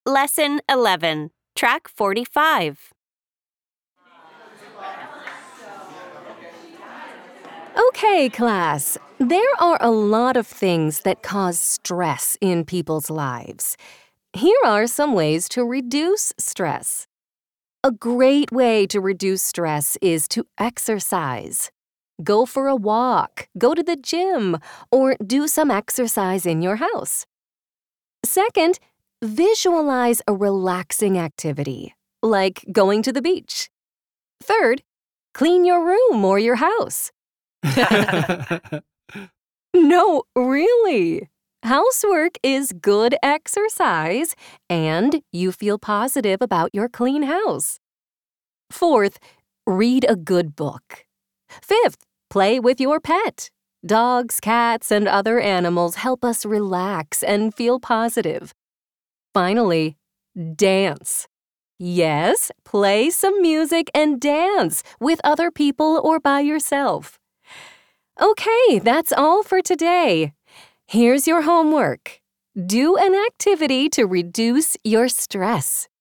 Lesson 11, Track 45. Okay, class. There are a lot of things that cause stress in people's lives. Here are some ways to reduce stress. A great way to reduce stress is to exercise. Go for a walk, go to the gym, or do some exercise in your house. Second, visualize a relaxing activity, like going to the beach. Third, clean your room or your house. No, really. Housework is good exercise, and you feel positive about your clean house. Fourth, read a good book. Fifth, play with your pet. Dogs, cats, and other animals help us relax and feel positive. Finally, dance. Yes, play some music and dance with other people or by yourself. Okay, that's all for today. Here's your homework. Do an activity to reduce your stress.